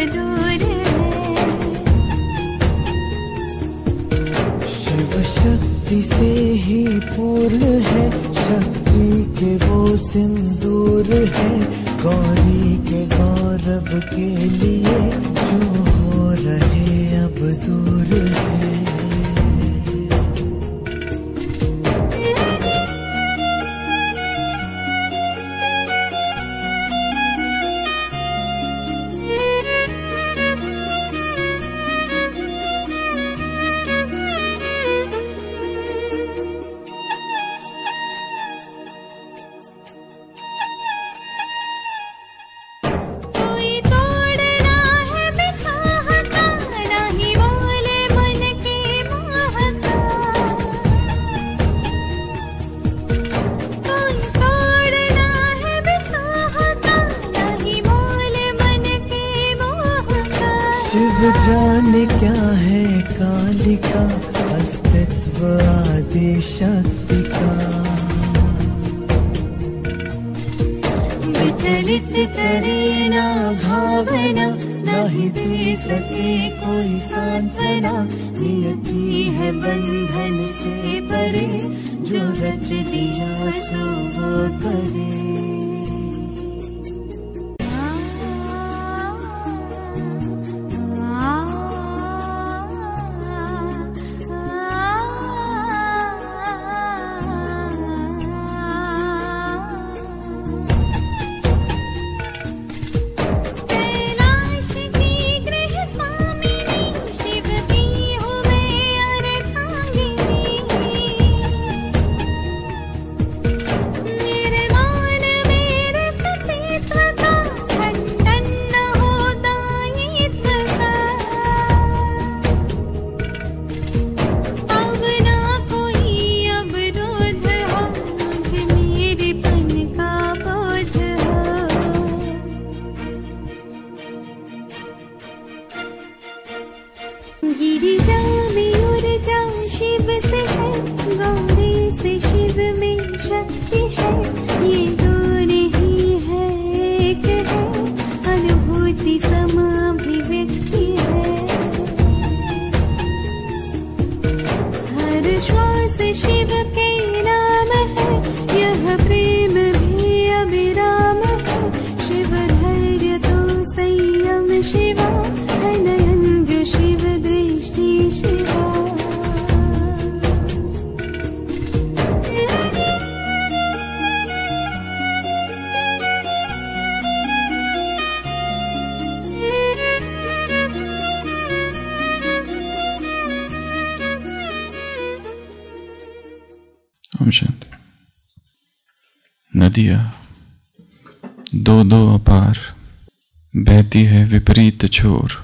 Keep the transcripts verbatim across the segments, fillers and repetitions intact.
दूर है। शिव शक्ति से ही पूर्ण है, शक्ति के वो सिंदूर है, गौरी के गौरव के लिए जो हो रहे अब दूर है। जाने क्या है कालिका, अस्तित्व आदि शक्ति का। विचलित करे ना भावना, नहीं दे सके कोई सांत्वना, नियति है बंधन से परे, जो रच दिया सो वो करे। गिरिजा में ऊर्जा शिव से है, गौरी से शिव में शक्ति है, ये दो नहीं है एक है, अनुभूति समाभिव्यक्ति है। हर श्वास शिव के नाम है, यह प्रेम भी अभिराम है, शिव धैर्य तो संयम शिवा है, नयन जो शिव शिवा। ओम शांति। नदियाँ दो दो अपार बहती है विपरीत छोर,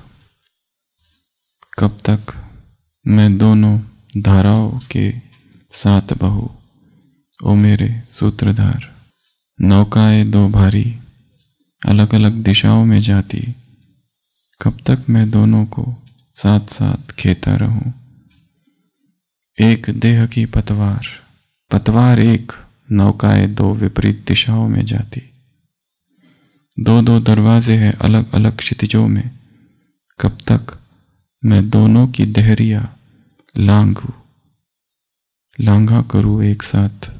कब तक मैं दोनों धाराओं के साथ बहूं, ओ मेरे सूत्रधार। नौकाएं दो भारी अलग अलग दिशाओं में जाती, कब तक मैं दोनों को साथ साथ खेता रहूं। एक देह की पतवार, पतवार एक, नौकाएं दो विपरीत दिशाओं में जाती। दो दो दरवाजे हैं अलग अलग क्षितिजों में, कब तक मैं दोनों की देहरिया लांघू लांघा करूं एक साथ।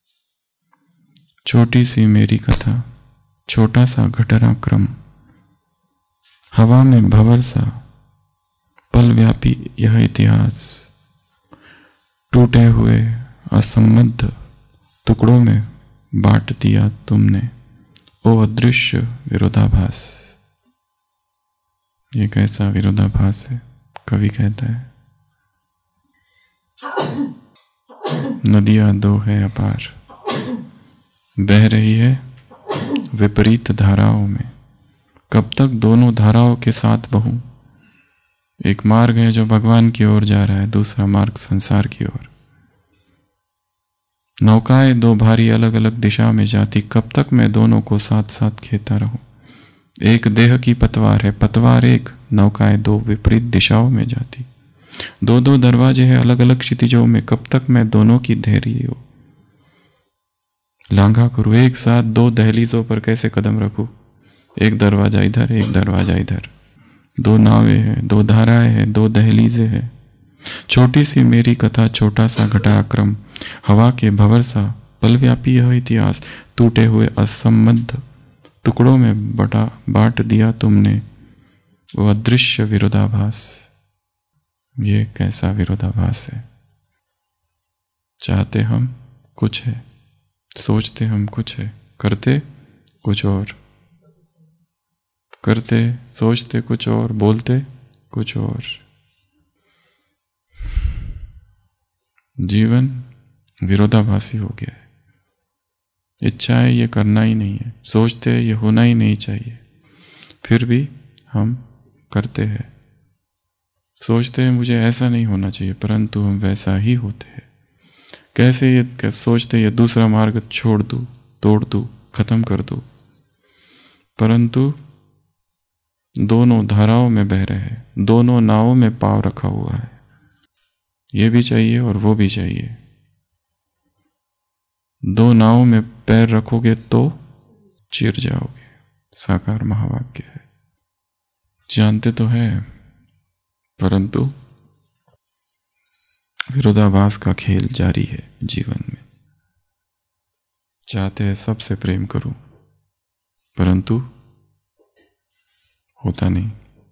छोटी सी मेरी कथा, छोटा सा घटना क्रम, हवा में भंवर सा पल व्यापी यह इतिहास, टूटे हुए असंबद्ध टुकड़ों में बांट दिया तुमने, ओ अदृश्य विरोधाभास। ये कैसा विरोधाभास है, कवि कहता है। नदियां दो है अपार, बह रही है विपरीत धाराओं में, कब तक दोनों धाराओं के साथ बहूं। एक मार्ग है जो भगवान की ओर जा रहा है, दूसरा मार्ग संसार की ओर। नौकाएं दो भारी अलग अलग दिशा में जाती, कब तक मैं दोनों को साथ साथ खेता रहूं। एक देह की पतवार है, पतवार एक, नौकाएं दो विपरीत दिशाओं में जाती। दो दो दरवाजे हैं अलग अलग क्षितिजों में, कब तक मैं दोनों की धैर्य लांघा करूं। एक साथ दो दहलीजों पर कैसे कदम रखूं, एक दरवाजा इधर एक दरवाजा इधर। दो नावें हैं, दो धाराएं हैं, दो दहलीजें हैं। छोटी सी मेरी कथा, छोटा सा घटनाक्रम, हवा के भंवर सा पलव्यापी यह इतिहास, टूटे हुए असंबद्ध टुकड़ों में बटा बांट दिया तुमने वो अदृश्य विरोधाभास। ये कैसा विरोधाभास है? चाहते हम कुछ है, सोचते हम कुछ है, करते कुछ और, करते सोचते कुछ और, बोलते कुछ और। जीवन विरोधाभासी हो गया है। इच्छा है ये करना ही नहीं है, सोचते हैं ये होना ही नहीं चाहिए, फिर भी हम करते हैं। सोचते हैं मुझे ऐसा नहीं होना चाहिए, परंतु हम वैसा ही होते हैं। कैसे ये कैसे सोचते ये दूसरा मार्ग छोड़ दूं, तोड़ दूं, खत्म कर दूं, परंतु दोनों धाराओं में बह रहे हैं, दोनों नावों में पाव रखा हुआ है। ये भी चाहिए और वो भी चाहिए। दो नावों में पैर रखोगे तो चिर जाओगे, साकार महावाक्य है। जानते तो है, परंतु विरोधाभास का खेल जारी है जीवन में। चाहते हैं सबसे प्रेम करूं, परंतु होता नहीं।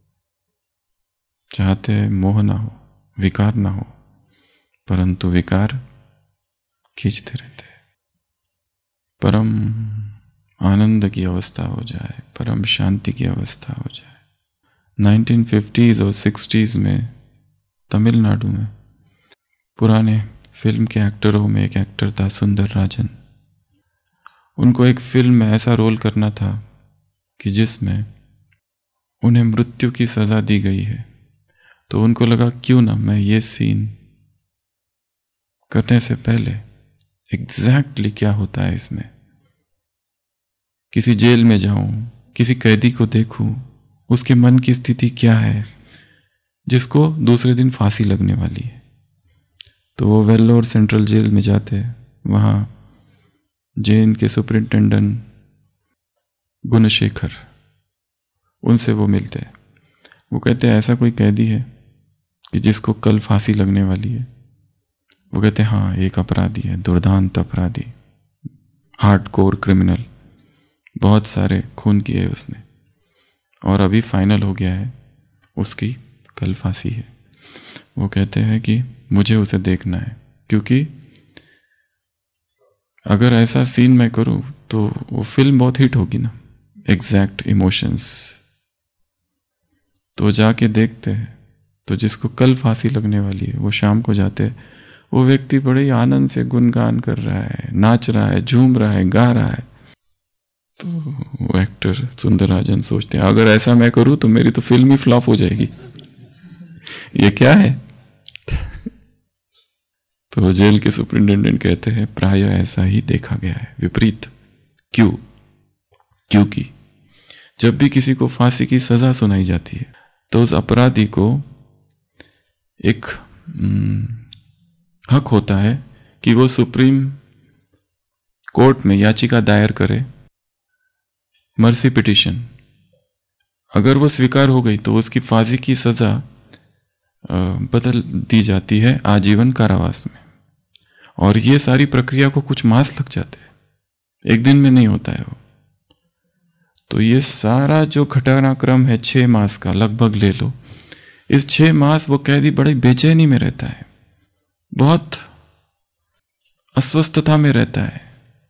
चाहते हैं मोह ना हो, विकार ना हो, परंतु विकार खींचते रहते हैं। परम आनंद की अवस्था हो जाए, परम शांति की अवस्था हो जाए। नाइनटीन फिफ्टीज़ और सिक्सटीज़ में तमिलनाडु में पुराने फिल्म के एक्टरों में एक एक्टर था सुंदर राजन। उनको एक फिल्म में ऐसा रोल करना था कि जिसमें उन्हें मृत्यु की सजा दी गई है। तो उनको लगा क्यों ना मैं ये सीन करने से पहले एग्जैक्टली क्या होता है इसमें, किसी जेल में जाऊं, किसी कैदी को देखूं, उसके मन की स्थिति क्या है जिसको दूसरे दिन फांसी लगने वाली है। तो वो वेल्लोर सेंट्रल जेल में जाते हैं। वहाँ जेल के सुपरिंटेंडेंट गुणशेखर, उनसे वो मिलते हैं। वो कहते हैं ऐसा कोई कैदी है कि जिसको कल फांसी लगने वाली है? वो कहते हैं हाँ, एक अपराधी है, दुर्दांत अपराधी, हार्डकोर क्रिमिनल, बहुत सारे खून किए उसने, और अभी फाइनल हो गया है, उसकी कल फांसी है। वो कहते हैं कि मुझे उसे देखना है, क्योंकि अगर ऐसा सीन मैं करूं तो वो फिल्म बहुत हिट होगी ना, एग्जैक्ट इमोशंस। तो जाके देखते हैं, तो जिसको कल फांसी लगने वाली है वो शाम को जाते हैं, वो व्यक्ति बड़े आनंद से गुनगान कर रहा है, नाच रहा है, झूम रहा है, गा रहा है। तो वो एक्टर सुंदरराजन सोचते हैं अगर ऐसा मैं करूं तो मेरी तो फिल्म ही फ्लॉप हो जाएगी, ये क्या है? तो जेल के सुपरिंटेंडेंट कहते हैं प्राय ऐसा ही देखा गया है, विपरीत। क्यों? क्योंकि जब भी किसी को फांसी की सजा सुनाई जाती है तो उस अपराधी को एक हक होता है कि वो सुप्रीम कोर्ट में याचिका दायर करे, मर्सी पिटीशन। अगर वो स्वीकार हो गई तो उसकी फांसी की सजा बदल दी जाती है आजीवन कारावास में। और ये सारी प्रक्रिया को कुछ मास लग जाते हैं, एक दिन में नहीं होता है वो। तो ये सारा जो घटनाक्रम है छह मास का लगभग ले लो, इस छह मास वो कैदी बड़ी बेचैनी में रहता है, बहुत अस्वस्थता में रहता है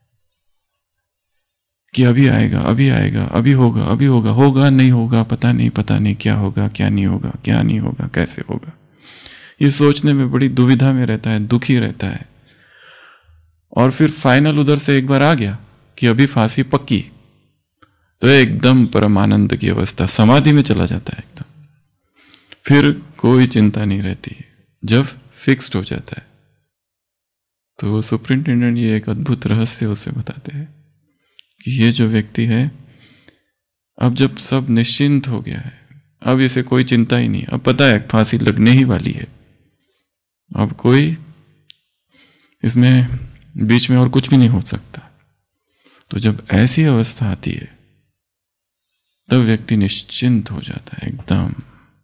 कि अभी आएगा, अभी आएगा, अभी होगा, अभी होगा, होगा नहीं होगा, पता नहीं, पता नहीं क्या होगा, क्या नहीं होगा, क्या नहीं होगा, कैसे होगा। ये सोचने में बड़ी दुविधा में रहता है, दुखी रहता है। और फिर फाइनल उधर से एक बार आ गया कि अभी फांसी पक्की, तो एकदम परमानंद की अवस्था, समाधि में चला जाता है एकदम। फिर कोई चिंता नहीं रहती जब फिक्स्ड हो जाता है। तो सुपरिंटेंडेंट ये एक अद्भुत रहस्य उसे बताते हैं कि ये जो व्यक्ति है, अब जब सब निश्चिंत हो गया है, अब इसे कोई चिंता ही नहीं, अब पता है फांसी लगने ही वाली है, अब कोई इसमें बीच में और कुछ भी नहीं हो सकता। तो जब ऐसी अवस्था आती है तब व्यक्ति निश्चिंत हो जाता है एकदम।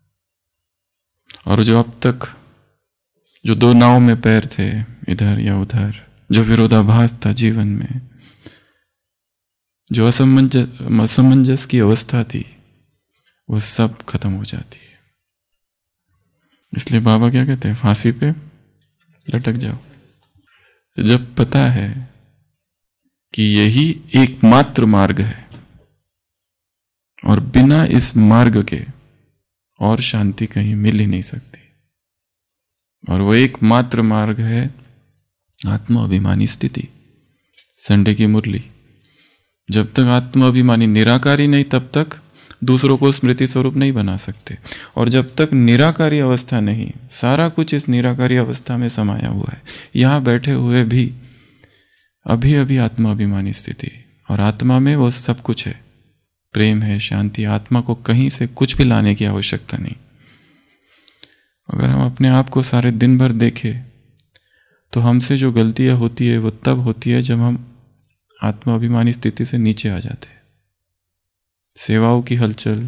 और जो अब तक जो दो नाव में पैर थे, इधर या उधर, जो विरोधाभास था जीवन में, जो असमंजस असमंजस की अवस्था थी, वो सब खत्म हो जाती है। इसलिए बाबा क्या कहते हैं, फांसी पे लटक जाओ। जब पता है कि यही एकमात्र मार्ग है और बिना इस मार्ग के और शांति कहीं मिल ही नहीं सकती, और वो एकमात्र मार्ग है आत्म अभिमानी स्थिति। संडे की मुरली, जब तक आत्म अभिमानी निराकारी नहीं तब तक दूसरों को स्मृति स्वरूप नहीं बना सकते, और जब तक निराकारी अवस्था नहीं, सारा कुछ इस निराकारी अवस्था में समाया हुआ है। यहां बैठे हुए भी अभी अभी आत्मा अभिमानी स्थिति, और आत्मा में वो सब कुछ है, प्रेम है, शांति। आत्मा को कहीं से कुछ भी लाने की आवश्यकता नहीं। अगर हम अपने आप को सारे दिन भर देखें तो हमसे जो गलतियां होती है वो तब होती है जब हम आत्मा अभिमानी स्थिति से नीचे आ जाते हैं। सेवाओं की हलचल,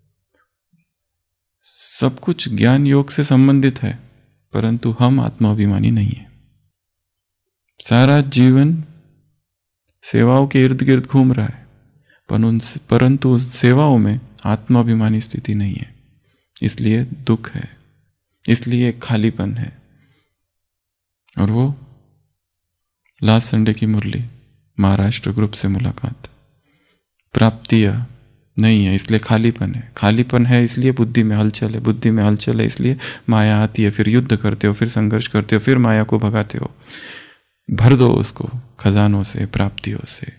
सब कुछ ज्ञान योग से संबंधित है, परंतु हम आत्माभिमानी नहीं है। सारा जीवन सेवाओं के इर्द गिर्द घूम रहा है, परंतु उस सेवाओं में आत्माभिमानी स्थिति नहीं है। इसलिए दुख है, इसलिए खालीपन है। और वो लास्ट संडे की मुरली, महाराष्ट्र ग्रुप से मुलाकात, प्राप्तियां नहीं है इसलिए खालीपन है। खालीपन है इसलिए बुद्धि में हलचल है, बुद्धि में हलचल है इसलिए माया आती है, फिर युद्ध करते हो, फिर संघर्ष करते हो, फिर माया को भगाते हो। भर दो उसको खजानों से, प्राप्तियों से।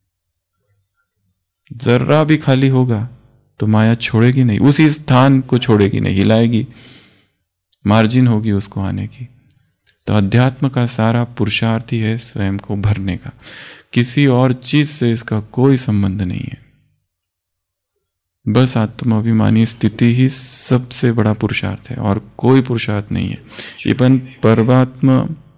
जर्रा भी खाली होगा तो माया छोड़ेगी नहीं, उसी स्थान को छोड़ेगी नहीं, हिलाएगी, मार्जिन होगी उसको आने की। तो अध्यात्म का सारा पुरुषार्थ ही है स्वयं को भरने का, किसी और चीज से इसका कोई संबंध नहीं है। बस आत्माभिमानी स्थिति ही सबसे बड़ा पुरुषार्थ है और कोई पुरुषार्थ नहीं है। इवन परमात्मा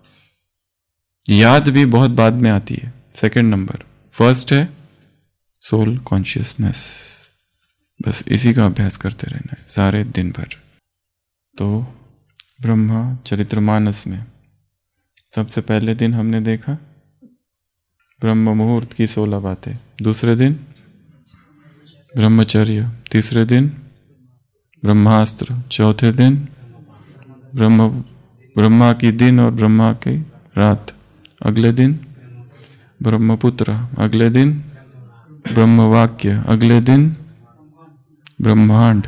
याद भी बहुत बाद में आती है, सेकंड नंबर। फर्स्ट है सोल कॉन्शियसनेस। बस इसी का अभ्यास करते रहना है सारे दिन भर। तो ब्रह्मा चरित्रमानस में सबसे पहले दिन हमने देखा ब्रह्म मुहूर्त की सोलह बातें, दूसरे दिन ब्रह्मचर्य, तीसरे दिन ब्रह्मास्त्र, चौथे दिन ब्रह्म ब्रह्मा की दिन और ब्रह्मा की रात, अगले दिन ब्रह्मपुत्र, अगले दिन ब्रह्मवाक्य, अगले दिन ब्रह्मांड।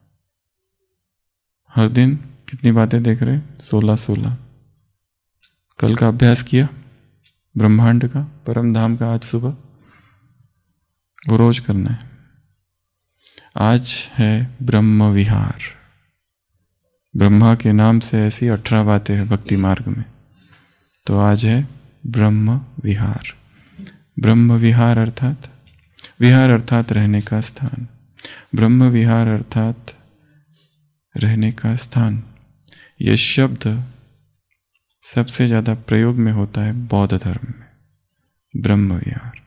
हर दिन कितनी बातें देख रहे? सोलह सोलह। कल का अभ्यास किया ब्रह्मांड का, परम धाम का, आज सुबह, वो रोज करना है। आज है ब्रह्म विहार। ब्रह्मा के नाम से ऐसी अठारह बातें हैं भक्ति मार्ग में, तो आज है ब्रह्म विहार। ब्रह्म विहार अर्थात, विहार अर्थात रहने का स्थान, ब्रह्म विहार अर्थात रहने का स्थान। यह शब्द सबसे ज्यादा प्रयोग में होता है बौद्ध धर्म में, ब्रह्म विहार।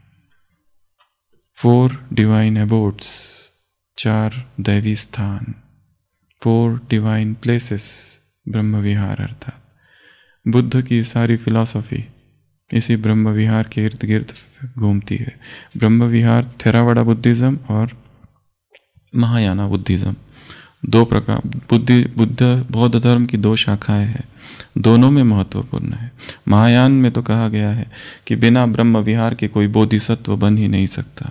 फोर डिवाइन एबोर्ड्स, चार दैवी स्थान, फोर डिवाइन प्लेसेस, ब्रह्म विहार अर्थात। बुद्ध की सारी फिलॉसफी इसी ब्रह्म विहार के इर्द गिर्द घूमती है। ब्रह्म विहार थेरावाड़ा बुद्धिज्म और महायाना बुद्धिज्म, दो प्रकार बुद्धि बुद्ध बौद्ध धर्म की दो शाखाएं हैं, दोनों में महत्वपूर्ण है। महायान में तो कहा गया है कि बिना ब्रह्म विहार के कोई बोधिसत्व बन ही नहीं सकता,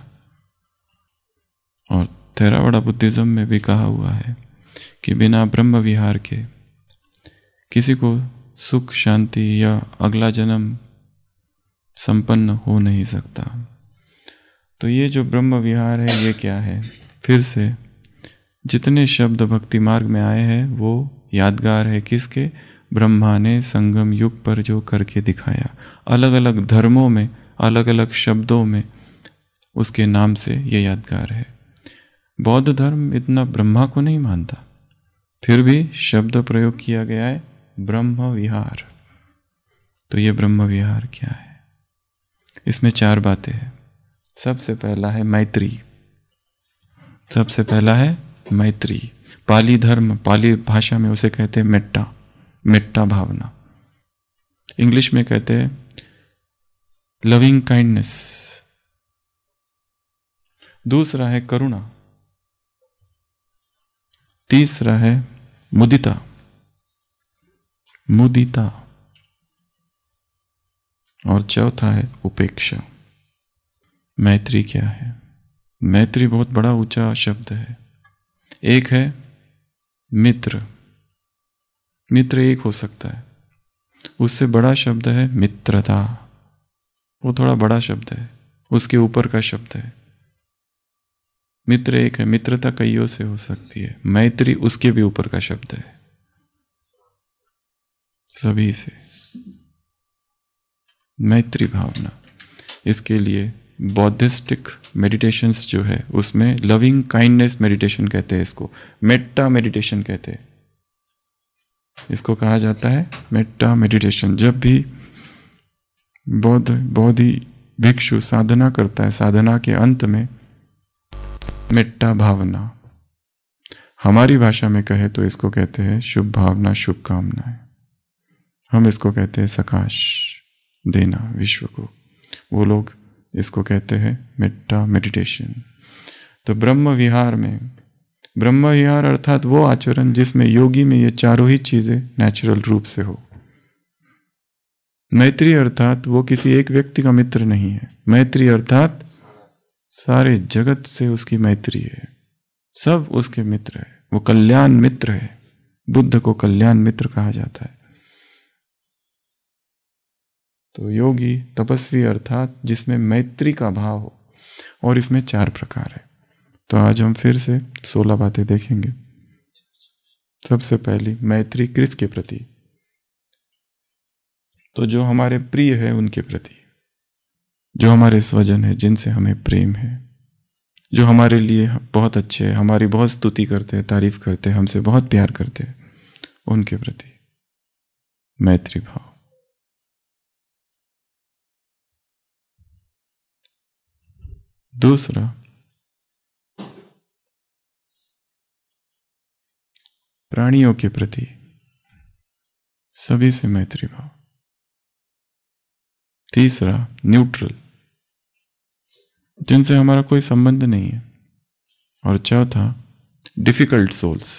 और थेरावाड़ा बुद्धिज्म में भी कहा हुआ है कि बिना ब्रह्म विहार के किसी को सुख, शांति या अगला जन्म संपन्न हो नहीं सकता। तो ये जो ब्रह्म विहार है ये क्या है? फिर से जितने शब्द भक्ति मार्ग में आए हैं वो यादगार है किसके? ब्रह्मा ने संगम युग पर जो करके दिखाया। अलग अलग धर्मों में अलग अलग शब्दों में उसके नाम से ये यादगार है। बौद्ध धर्म इतना ब्रह्मा को नहीं मानता, फिर भी शब्द प्रयोग किया गया है ब्रह्म विहार। तो ये ब्रह्म विहार क्या है? इसमें चार बातें हैं। सबसे पहला है मैत्री। सबसे पहला है मैत्री। पाली धर्म, पाली भाषा में उसे कहते हैं मेट्टा, मेट्टा भावना। इंग्लिश में कहते हैं लविंग काइंडनेस। दूसरा है करुणा। तीसरा है मुदिता, मुदिता। और चौथा है उपेक्षा। मैत्री क्या है? मैत्री बहुत बड़ा ऊंचा शब्द है। एक है मित्र, मित्र एक हो सकता है। उससे बड़ा शब्द है मित्रता, वो थोड़ा बड़ा शब्द है, उसके ऊपर का शब्द है। मित्र एक है, मित्रता कईयों से हो सकती है। मैत्री उसके भी ऊपर का शब्द है, सभी से। मैत्री भावना, इसके लिए बौद्धिस्टिक मेडिटेशंस जो है उसमें लविंग काइंडनेस मेडिटेशन कहते हैं, इसको मेट्टा मेडिटेशन कहते हैं। इसको कहा जाता है मेट्टा मेडिटेशन। जब भी बौद्ध बोधि भिक्षु साधना करता है, साधना के अंत में मेट्टा भावना, हमारी भाषा में कहे तो इसको कहते हैं शुभ भावना, शुभ कामनाएं। हम इसको कहते हैं सकाश देना विश्व को, वो लोग इसको कहते हैं मेट्टा मेडिटेशन। तो ब्रह्म विहार में, ब्रह्म विहार अर्थात वो आचरण जिसमें योगी में ये चारों ही चीजें नेचुरल रूप से हो। मैत्री अर्थात वो किसी एक व्यक्ति का मित्र नहीं है। मैत्री अर्थात सारे जगत से उसकी मैत्री है, सब उसके मित्र है, वो कल्याण मित्र है। बुद्ध को कल्याण मित्र कहा जाता है। तो योगी तपस्वी अर्थात जिसमें मैत्री का भाव हो, और इसमें चार प्रकार है। तो आज हम फिर से सोलह बातें देखेंगे। सबसे पहली मैत्री किसके प्रति? तो जो हमारे प्रिय है उनके प्रति, जो हमारे स्वजन है, जिनसे हमें प्रेम है, जो हमारे लिए बहुत अच्छे हैं, हमारी बहुत स्तुति करते हैं, तारीफ करते हैं, हमसे बहुत प्यार करते हैं, उनके प्रति मैत्री भाव। दूसरा प्राणियों के प्रति सभी से मैत्री भाव। तीसरा न्यूट्रल, जिनसे हमारा कोई संबंध नहीं है। और चौथा डिफिकल्ट सोल्स,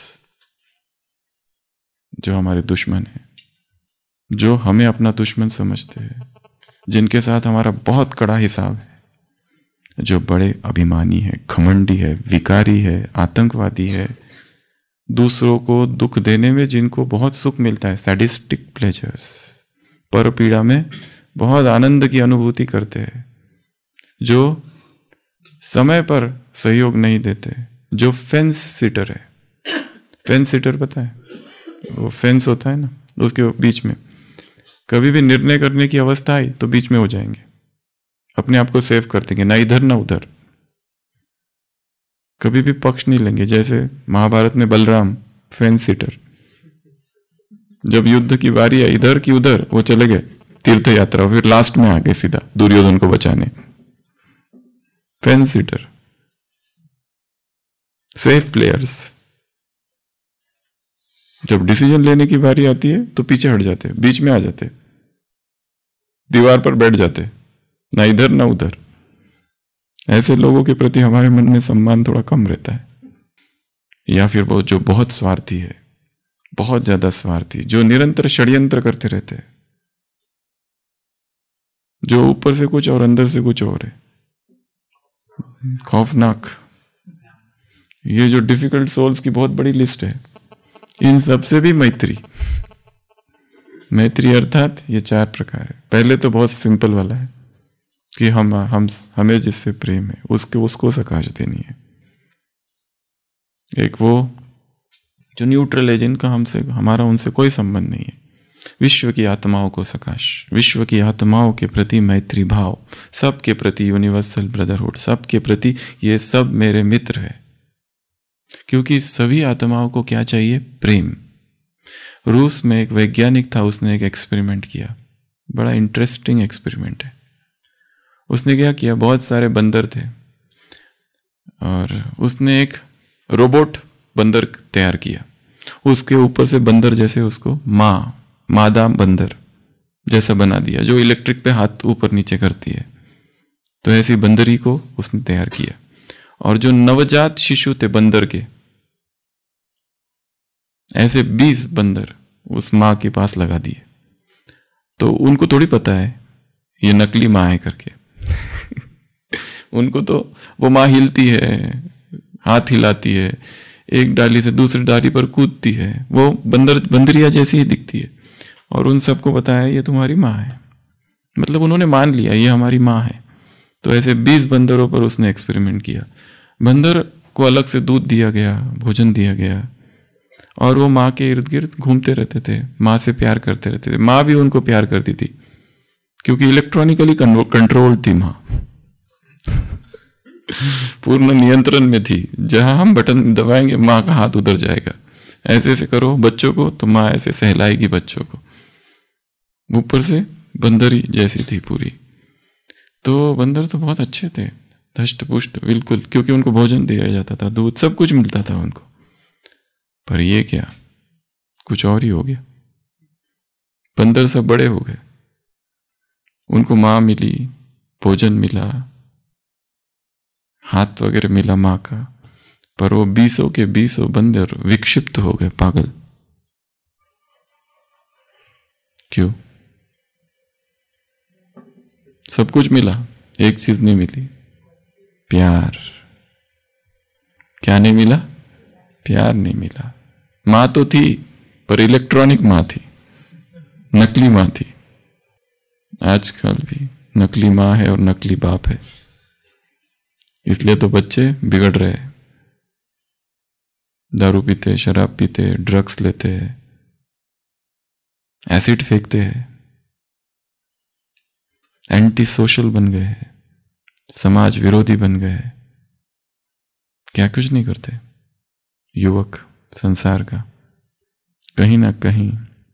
जो हमारे दुश्मन हैं, जो हमें अपना दुश्मन समझते हैं, जिनके साथ हमारा बहुत कड़ा हिसाब है, जो बड़े अभिमानी है, घमंडी है, विकारी है, आतंकवादी है, दूसरों को दुख देने में जिनको बहुत सुख मिलता है, सैडिस्टिक प्लेजर्स, पर पीड़ा में बहुत आनंद की अनुभूति करते हैं, जो समय पर सहयोग नहीं देते, जो फेंस सिटर है। फेंस सिटर पता है? वो फेंस होता है ना, उसके बीच में कभी भी निर्णय करने की अवस्था आई तो बीच में हो जाएंगे, अपने आप को सेव कर देंगे, ना इधर ना उधर, कभी भी पक्ष नहीं लेंगे। जैसे महाभारत में बलराम फेंस सिटर, जब युद्ध की बारी आई इधर की उधर, वो चले गए तीर्थ यात्रा, फिर लास्ट में आ गए सीधा दुर्योधन को बचाने। Fence sitter, safe players. जब डिसीजन लेने की बारी आती है तो पीछे हट जाते, बीच में आ जाते, दीवार पर बैठ जाते, ना इधर ना उधर। ऐसे लोगों के प्रति हमारे मन में सम्मान थोड़ा कम रहता है। या फिर वो जो बहुत स्वार्थी है, बहुत ज्यादा स्वार्थी, जो निरंतर षड्यंत्र करते रहते हैं, जो ऊपर से कुछ और अंदर से कुछ और है, खौफनाक। ये जो डिफिकल्ट सोल्स की बहुत बड़ी लिस्ट है, इन सबसे भी मैत्री। मैत्री अर्थात ये चार प्रकार है। पहले तो बहुत सिंपल वाला है कि हम हम हमें जिससे प्रेम है उसके उसको सकाश देनी है। एक वो जो न्यूट्रल है, जिनका हमसे हमारा उनसे कोई संबंध नहीं है, विश्व की आत्माओं को सकाश, विश्व की आत्माओं के प्रति मैत्री भाव, सबके प्रति यूनिवर्सल ब्रदरहुड, सबके प्रति ये सब मेरे मित्र है। क्योंकि सभी आत्माओं को क्या चाहिए? प्रेम। रूस में एक वैज्ञानिक था, उसने एक एक्सपेरिमेंट किया, बड़ा इंटरेस्टिंग एक्सपेरिमेंट है। उसने क्या किया, बहुत सारे बंदर थे, और उसने एक रोबोट बंदर तैयार किया। उसके ऊपर से बंदर जैसे उसको माँ मादा बंदर जैसा बना दिया, जो इलेक्ट्रिक पे हाथ ऊपर नीचे करती है। तो ऐसी बंदरी को उसने तैयार किया। और जो नवजात शिशु थे बंदर के, ऐसे बीस बंदर उस माँ के पास लगा दिए। तो उनको थोड़ी पता है ये नकली माँ है करके। उनको तो वो माँ हिलती है, हाथ हिलाती है, एक डाली से दूसरी डाली पर कूदती है, वो बंदर बंदरिया जैसी ही दिखती है। और उन सबको पता है ये तुम्हारी माँ है, मतलब उन्होंने मान लिया ये हमारी माँ है। तो ऐसे बीस बंदरों पर उसने एक्सपेरिमेंट किया। बंदर को अलग से दूध दिया गया, भोजन दिया गया, और वो माँ के इर्द गिर्द घूमते रहते थे, माँ से प्यार करते रहते थे। माँ भी उनको प्यार करती थी, क्योंकि इलेक्ट्रॉनिकली कंट्रोल थी माँ। पूर्ण नियंत्रण में थी। जहां हम बटन दबाएंगे माँ का हाथ उधर जाएगा। ऐसे ऐसे करो बच्चों को तो माँ ऐसे सहलाएगी बच्चों को। ऊपर से बंदरी जैसी थी पूरी। तो बंदर तो बहुत अच्छे थे, धष्ट पुष्ट बिल्कुल, क्योंकि उनको भोजन दिया जाता था, दूध सब कुछ मिलता था उनको। पर ये क्या, कुछ और ही हो गया। बंदर सब बड़े हो गए, उनको माँ मिली, भोजन मिला, हाथ वगैरह मिला माँ का, पर वो बीसों के बीसों बंदर विक्षिप्त हो गए, पागल। क्यों? सब कुछ मिला, एक चीज नहीं मिली, प्यार। क्या नहीं मिला? प्यार नहीं मिला। माँ तो थी, पर इलेक्ट्रॉनिक माँ थी, नकली माँ थी। आजकल भी नकली माँ है और नकली बाप है, इसलिए तो बच्चे बिगड़ रहे हैं। दारू पीते, शराब पीते, ड्रग्स लेते हैं, एसिड फेंकते हैं, एंटी सोशल बन गए हैं, समाज विरोधी बन गए हैं। क्या कुछ नहीं करते युवक संसार का। कहीं ना कहीं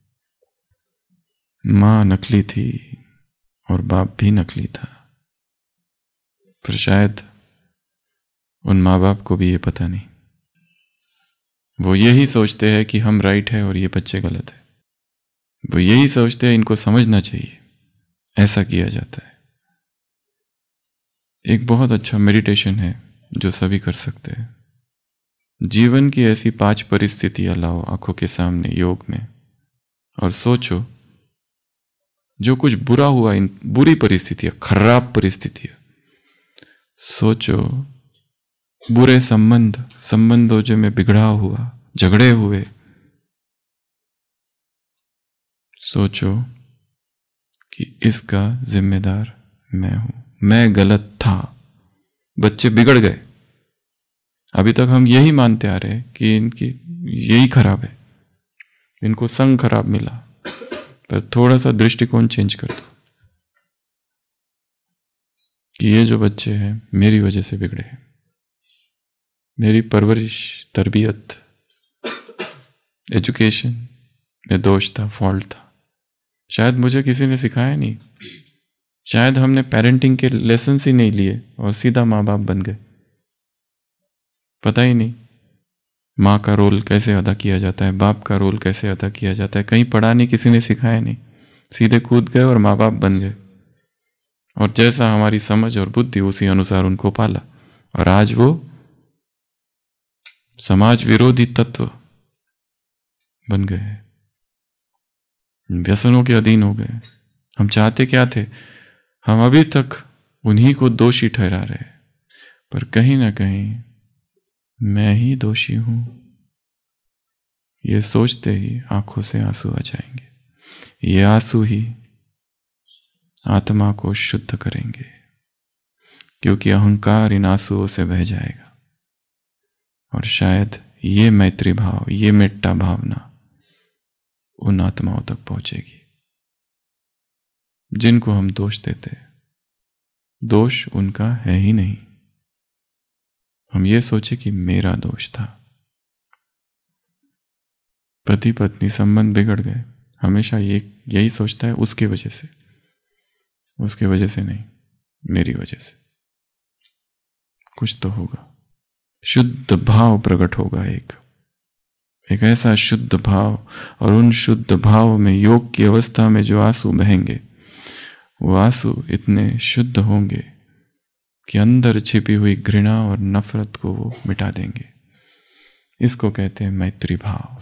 मां नकली थी और बाप भी नकली था, पर शायद उन माँ बाप को भी ये पता नहीं। वो यही सोचते हैं कि हम राइट है और ये बच्चे गलत है। वो यही सोचते हैं इनको समझना चाहिए, ऐसा किया जाता है। एक बहुत अच्छा मेडिटेशन है जो सभी कर सकते हैं। जीवन की ऐसी पांच परिस्थितियां लाओ आंखों के सामने योग में, और सोचो जो कुछ बुरा हुआ, इन बुरी परिस्थितियां, खराब परिस्थितियां, सोचो बुरे संबंध, संबंधों जो में बिगड़ाव हुआ, झगड़े हुए, सोचो कि इसका जिम्मेदार मैं हूं, मैं गलत था। बच्चे बिगड़ गए, अभी तक हम यही मानते आ रहे हैं कि इनकी यही खराब है, इनको संग खराब मिला। पर थोड़ा सा दृष्टिकोण चेंज कर दो कि ये जो बच्चे हैं मेरी वजह से बिगड़े हैं, मेरी परवरिश, तरबियत, एजुकेशन में दोष था, फॉल्ट था। शायद मुझे किसी ने सिखाया नहीं, शायद हमने पेरेंटिंग के लेसन्स ही नहीं लिए और सीधा माँ बाप बन गए। पता ही नहीं माँ का रोल कैसे अदा किया जाता है, बाप का रोल कैसे अदा किया जाता है। कहीं पढ़ा नहीं, किसी ने सिखाया नहीं, सीधे कूद गए और माँ बाप बन गए। और जैसा हमारी समझ और बुद्धि, उसी अनुसार उनको पाला। और आज वो समाज विरोधी तत्व बन गए, व्यसनों के अधीन हो गए। हम चाहते क्या थे? हम अभी तक उन्हीं को दोषी ठहरा रहे, पर कहीं ना कहीं मैं ही दोषी हूं, ये सोचते ही आंखों से आंसू आ जाएंगे। ये आंसू ही आत्मा को शुद्ध करेंगे, क्योंकि अहंकार इन आंसुओं से बह जाएगा। और शायद ये मैत्री भाव, ये मेट्टा भावना उन आत्माओं तक पहुंचेगी जिनको हम दोष देते। दोष उनका है ही नहीं, हम ये सोचे कि मेरा दोष था। पति पत्नी संबंध बिगड़ गए, हमेशा ये यही सोचता है उसके वजह से, उसके वजह से नहीं, मेरी वजह से। कुछ तो होगा, शुद्ध भाव प्रकट होगा, एक एक ऐसा शुद्ध भाव, और उन शुद्ध भाव में योग की अवस्था में जो आंसू बहेंगे, वो आंसू इतने शुद्ध होंगे कि अंदर छिपी हुई घृणा और नफरत को वो मिटा देंगे। इसको कहते हैं मैत्री भाव।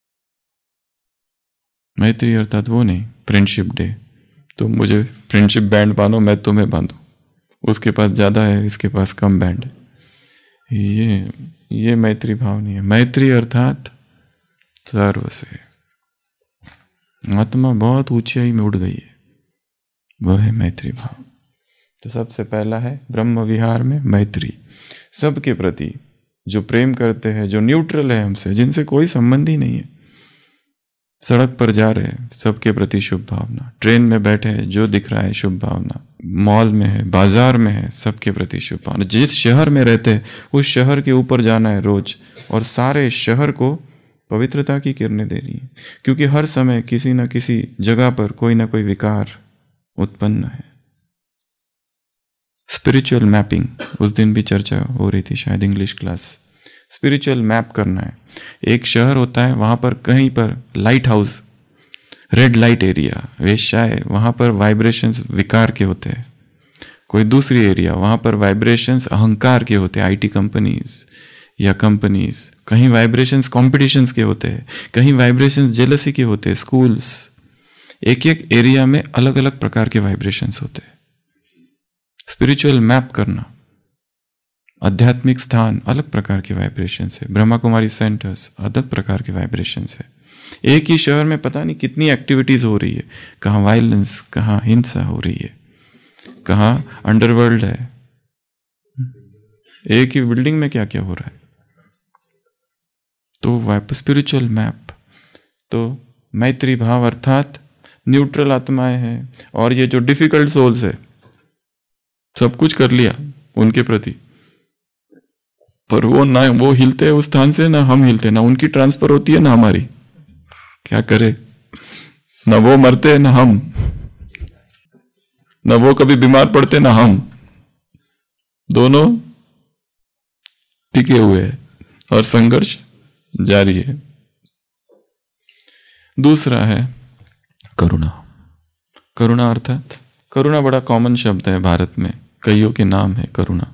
मैत्री अर्थात वो नहीं फ्रेंडशिप डे, तुम मुझे फ्रेंडशिप बैंड बांधो, मैं तुम्हें बांधू, उसके पास ज्यादा है, इसके पास कम बैंड है, ये ये मैत्री भाव नहीं है। मैत्री अर्थात सर्व से आत्मा बहुत ऊंचाई में उड़ गई है, वह है मैत्री भाव। तो सबसे पहला है ब्रह्म विहार में मैत्री, सबके प्रति जो प्रेम करते हैं, जो न्यूट्रल है हमसे, जिनसे कोई संबंध ही नहीं है, सड़क पर जा रहे हैं सबके प्रति शुभ भावना, ट्रेन में बैठे हैं जो दिख रहा है शुभ भावना, मॉल में है, बाजार में है, सबके प्रति शुभ भावना। जिस शहर में रहते हैं उस शहर के ऊपर जाना है रोज, और सारे शहर को पवित्रता की किरणें दे रही है, क्योंकि हर समय किसी न किसी जगह पर कोई ना कोई विकार उत्पन्न है। स्पिरिचुअल मैपिंग, उस दिन भी चर्चा हो रही थी शायद इंग्लिश क्लास। स्पिरिचुअल मैप करना है। एक शहर होता है, वहां पर कहीं पर lighthouse, red light area, वेश्याएं, वहां पर वाइब्रेशंस विकार के होते हैं। कोई दूसरी एरिया, वहां पर वाइब्रेशंस अहंकार के होते हैं, आईटी कंपनीज या कंपनीज। कहीं वाइब्रेशंस कॉम्पिटिशंस के होते हैं, कहीं वाइब्रेशंस जेलसी के होते हैं, स्कूल्स। एक एक एरिया में अलग अलग प्रकार के वाइब्रेशंस होते हैं। स्पिरिचुअल मैप करना, आध्यात्मिक स्थान अलग प्रकार के वाइब्रेशंस है, ब्रह्मा कुमारी सेंटर्स अलग प्रकार के वाइब्रेशंस है। एक ही शहर में पता नहीं कितनी एक्टिविटीज हो रही है, कहाँ वायलेंस, कहाँ हिंसा हो रही है, कहाँ अंडरवर्ल्ड है, एक ही बिल्डिंग में क्या क्या हो रहा है। तो स्पिरिचुअल मैप, तो मैत्री भाव अर्थात न्यूट्रल आत्माएं हैं, और ये जो डिफिकल्ट सोल्स है, सब कुछ कर लिया उनके प्रति, पर वो ना वो हिलते हैं उस स्थान से, ना हम हिलते, ना उनकी ट्रांसफर होती है ना हमारी। क्या करे, ना वो मरते ना हम, ना वो कभी बीमार पड़ते ना हम, दोनों टिके हुए हैं और संघर्ष जारी है। दूसरा है करुणा। करुणा अर्थात, करुणा बड़ा कॉमन शब्द है भारत में, कईयों के नाम है करुणा,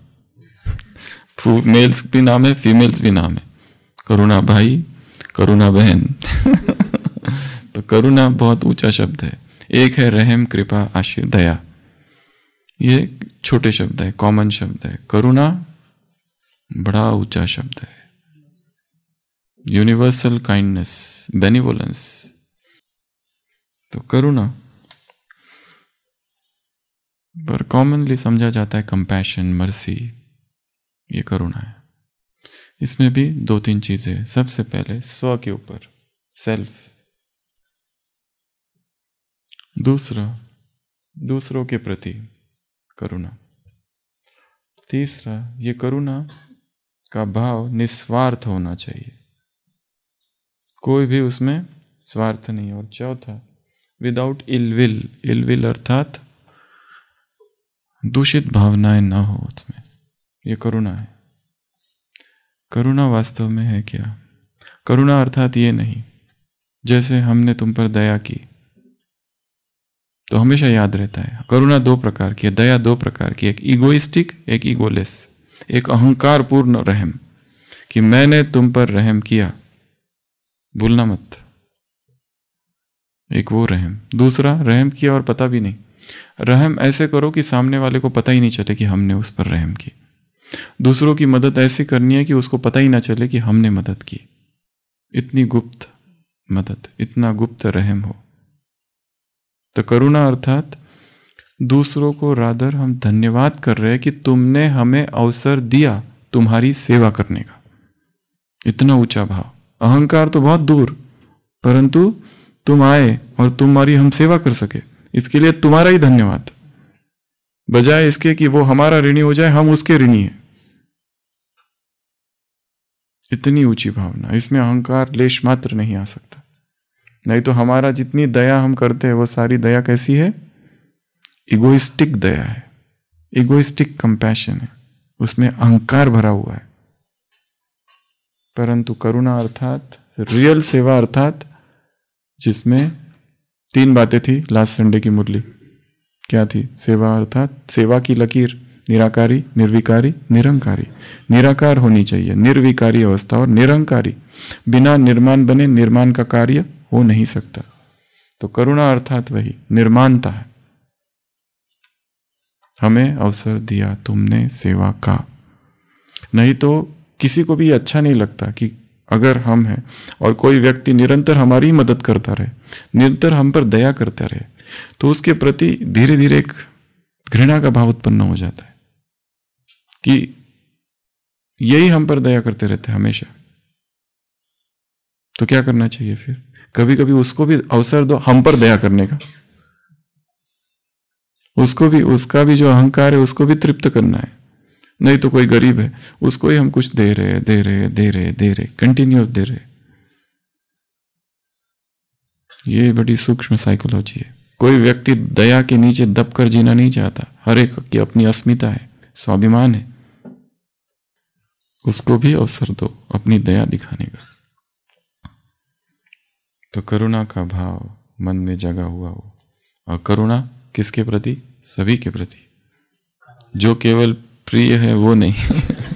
मेल्स भी नाम है, फीमेल्स भी नाम है, करुणा भाई, करुणा बहन। तो करुणा बहुत ऊंचा शब्द है। एक है रहम, कृपा, आशीर, दया, ये छोटे शब्द है, कॉमन शब्द है। करुणा बड़ा ऊंचा शब्द है, यूनिवर्सल काइंडनेस, बेनिवोलेंस। तो करुणा पर कॉमनली समझा जाता है कंपैशन, मर्सी, ये करुणा है। इसमें भी दो तीन चीजें। सबसे पहले स्व के ऊपर, सेल्फ। दूसरा दूसरों के प्रति करुणा। तीसरा, ये करुणा का भाव निस्वार्थ होना चाहिए, कोई भी उसमें स्वार्थ नहीं। और चौथा, without ill will. Ill will अर्थात दूषित भावनाएं ना हो उसमें, ये करुणा है। करुणा वास्तव में है क्या? करुणा अर्थात ये नहीं, जैसे हमने तुम पर दया की तो हमेशा याद रहता है। करुणा दो प्रकार की है, दया दो प्रकार की, एक इगोइस्टिक, एक इगोलेस। एक अहंकार पूर्ण रहम कि मैंने तुम पर रहम किया, भूलना मत, एक वो रहम। दूसरा, रहम किया और पता भी नहीं। रहम ऐसे करो कि सामने वाले को पता ही नहीं चले कि हमने उस पर रहम की। दूसरों की मदद ऐसी करनी है कि उसको पता ही ना चले कि हमने मदद की। इतनी गुप्त मदद, इतना गुप्त रहम हो। तो करुणा अर्थात दूसरों को रादर हम धन्यवाद कर रहे हैं कि तुमने हमें अवसर दिया तुम्हारी सेवा करने का। इतना ऊंचा भाव। अहंकार तो बहुत दूर, परंतु तुम आए और तुम्हारी हम सेवा कर सके, इसके लिए तुम्हारा ही धन्यवाद, बजाय इसके कि वो हमारा ऋणी हो जाए, हम उसके ऋणी हैं। इतनी ऊंची भावना, इसमें अहंकार लेश मात्र नहीं आ सकता। नहीं तो हमारा जितनी दया हम करते हैं वो सारी दया कैसी है? इगोइस्टिक दया है, इगोइस्टिक कंपैशन है, उसमें अहंकार भरा हुआ है। परंतु करुणा अर्थात रियल सेवा, अर्थात जिसमें तीन बातें थी लास्ट संडे की मुरली। क्या थी? सेवा अर्थात सेवा की लकीर, निराकारी, निर्विकारी, निरंकारी। निराकार होनी चाहिए, निर्विकारी अवस्था, और निरंकारी बिना निर्माण बने निर्माण का कार्य हो नहीं सकता। तो करुणा अर्थात वही निर्माणता है। हमें अवसर दिया तुमने सेवा का, नहीं तो किसी को भी अच्छा नहीं लगता कि अगर हम हैं और कोई व्यक्ति निरंतर हमारी मदद करता रहे, निरंतर हम पर दया करता रहे, तो उसके प्रति धीरे धीरे एक घृणा का भाव उत्पन्न हो जाता है कि यही हम पर दया करते रहते हैं हमेशा। तो क्या करना चाहिए फिर? कभी कभी उसको भी अवसर दो हम पर दया करने का, उसको भी, उसका भी जो अहंकार है उसको भी तृप्त करना है। नहीं तो कोई गरीब है, उसको ही हम कुछ दे रहे दे रहे दे रहे दे रहे कंटिन्यूस दे रहे। ये बड़ी सूक्ष्म साइकोलॉजी है। कोई व्यक्ति दया के नीचे दब कर जीना नहीं चाहता। हर एक की अपनी अस्मिता है, स्वाभिमान है, उसको भी अवसर दो अपनी दया दिखाने का। तो करुणा का भाव मन में जगा हुआ हो, और करुणा किसके प्रति? सभी के प्रति। जो केवल प्रिय है वो नहीं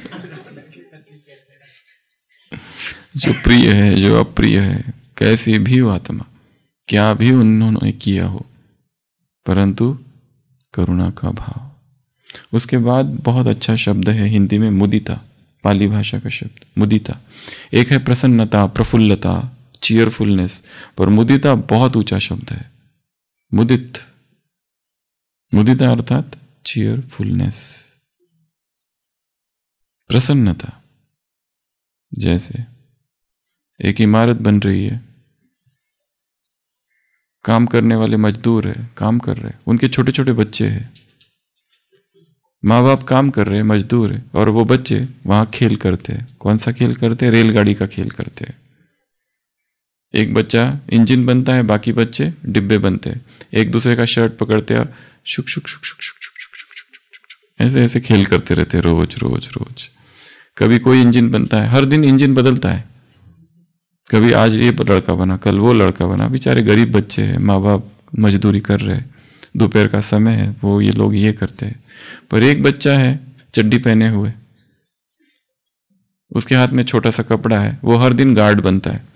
जो प्रिय है, जो अप्रिय है, कैसी भी हो आत्मा, क्या भी उन्होंने किया हो, परंतु करुणा का भाव। उसके बाद बहुत अच्छा शब्द है हिंदी में मुदिता, पाली भाषा का शब्द मुदिता। एक है प्रसन्नता, प्रफुल्लता, चीयरफुलनेस, पर मुदिता बहुत ऊंचा शब्द है। मुदित, मुदिता अर्थात चीयरफुलनेस, प्रसन्नता। जैसे एक इमारत बन रही है, काम करने वाले मजदूर है, काम कर रहे हैं, उनके छोटे छोटे बच्चे हैं, माँ बाप काम कर रहे हैं, मजदूर है, और वो बच्चे वहां खेल करते हैं। कौन सा खेल करते हैं? रेलगाड़ी का खेल करते हैं। एक बच्चा इंजन बनता है, बाकी बच्चे डिब्बे बनते हैं, एक दूसरे का शर्ट पकड़ते हैं और शुक शुक शुक शुक शुक शुक शुक शुक शुक ऐसे ऐसे खेल करते रहते हैं रोज रोज रोज। कभी कोई इंजन बनता है, हर दिन इंजन बदलता है, कभी आज ये लड़का बना, कल वो लड़का बना। बेचारे गरीब बच्चे हैं, माँ बाप मजदूरी कर रहे हैं, दोपहर का समय है, वो ये लोग ये करते हैं। पर एक बच्चा है चड्डी पहने हुए, उसके हाथ में छोटा सा कपड़ा है, वो हर दिन गार्ड बनता है,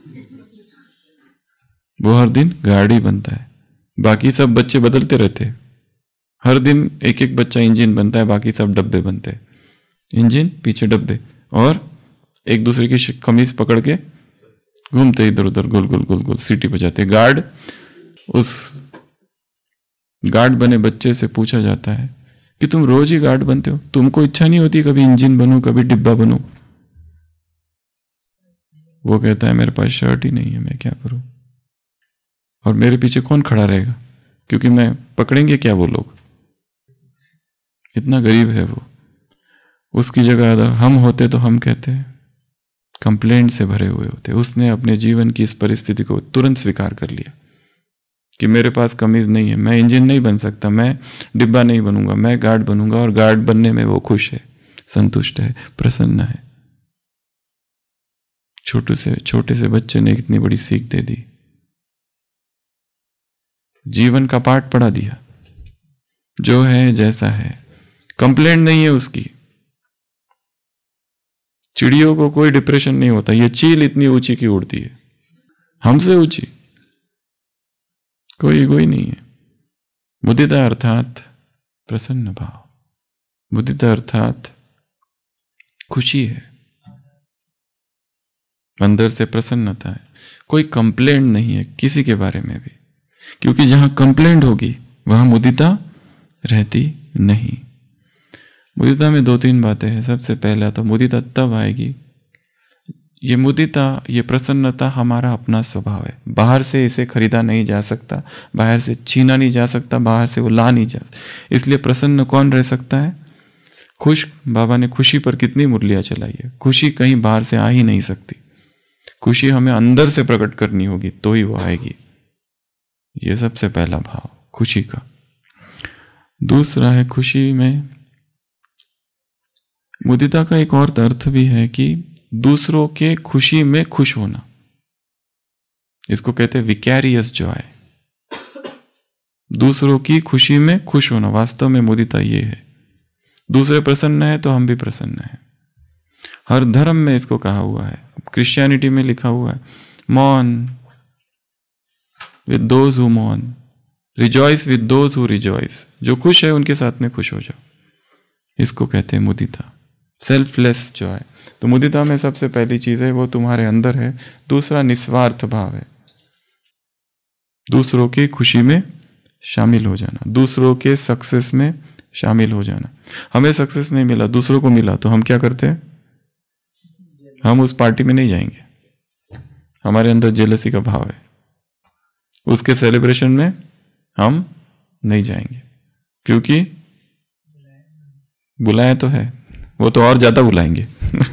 वो हर दिन गार्ड ही बनता है। बाकी सब बच्चे बदलते रहते हैं, हर दिन एक एक बच्चा इंजन बनता है, बाकी सब डब्बे बनते हैं, इंजन पीछे डब्बे, और एक दूसरे की कमीज पकड़ के घूमते इधर उधर गोल गोल गोल गोल सीटी बजाते। गार्ड, उस गार्ड बने बच्चे से पूछा जाता है कि तुम रोज ही गार्ड बनते हो, तुमको इच्छा नहीं होती कभी इंजन बनूं, कभी डिब्बा बनूं? वो कहता है मेरे पास शर्ट ही नहीं है, मैं क्या करूं, और मेरे पीछे कौन खड़ा रहेगा, क्योंकि मैं पकड़ेंगे क्या वो लोग, इतना गरीब है वो। उसकी जगह अगर हम होते तो हम कहते हैं, कंप्लेंट से भरे हुए होते। उसने अपने जीवन की इस परिस्थिति को तुरंत स्वीकार कर लिया कि मेरे पास कमीज नहीं है, मैं इंजन नहीं बन सकता, मैं डिब्बा नहीं बनूंगा, मैं गार्ड बनूंगा, और गार्ड बनने में वो खुश है, संतुष्ट है, प्रसन्न है। छोटे से छोटे से बच्चे ने इतनी बड़ी सीख दे दी, जीवन का पाठ पढ़ा दिया। जो है जैसा है, कंप्लेंट नहीं है उसकी। चिड़ियों को कोई डिप्रेशन नहीं होता, ये चील इतनी ऊंची की उड़ती है, हमसे ऊंची, कोई ईगो ही नहीं है। मुदिता अर्थात प्रसन्न भाव, मुदिता अर्थात खुशी है, अंदर से प्रसन्नता है, कोई कंप्लेंट नहीं है किसी के बारे में भी, क्योंकि जहां कंप्लेंट होगी वहां मुदिता रहती नहीं। मुदिता में दो तीन बातें हैं। सबसे पहला तो मुदिता तब आएगी, ये मुदिता, ये प्रसन्नता हमारा अपना स्वभाव है, बाहर से इसे खरीदा नहीं जा सकता, बाहर से छीना नहीं जा सकता, बाहर से वो ला नहीं जा सकता। इसलिए प्रसन्न कौन रह सकता है? खुश। बाबा ने खुशी पर कितनी मुरलियां चलाई है। खुशी कहीं बाहर से आ ही नहीं सकती, खुशी हमें अंदर से प्रकट करनी होगी तो ही वो आएगी। ये सबसे पहला भाव खुशी का। दूसरा है, खुशी में मुदिता का एक और अर्थ भी है कि दूसरों के खुशी में खुश होना, इसको कहते हैं विकैरियस जॉय। दूसरों की खुशी में खुश होना, वास्तव में मुदिता ये है। दूसरे प्रसन्न है तो हम भी प्रसन्न हैं। हर धर्म में इसको कहा हुआ है। क्रिश्चियनिटी में लिखा हुआ है, मौन विद दोज हु मौन, rejoice with those who rejoice. जो खुश है उनके साथ में खुश हो जाओ, इसको कहते हैं मुदिता, सेल्फलेस जॉय। तो मुदिता में सबसे पहली चीज है वो तुम्हारे अंदर है। दूसरा निस्वार्थ भाव है, दूसरों की खुशी में शामिल हो जाना, दूसरों के सक्सेस में शामिल हो जाना। हमें सक्सेस नहीं मिला, दूसरों को मिला, तो हम क्या करते हैं? हम उस पार्टी में नहीं जाएंगे। हमारे अंदर जेलसी का भाव है, उसके सेलिब्रेशन में हम नहीं जाएंगे, क्योंकि बुलाए तो है, वो तो और ज्यादा बुलाएंगे।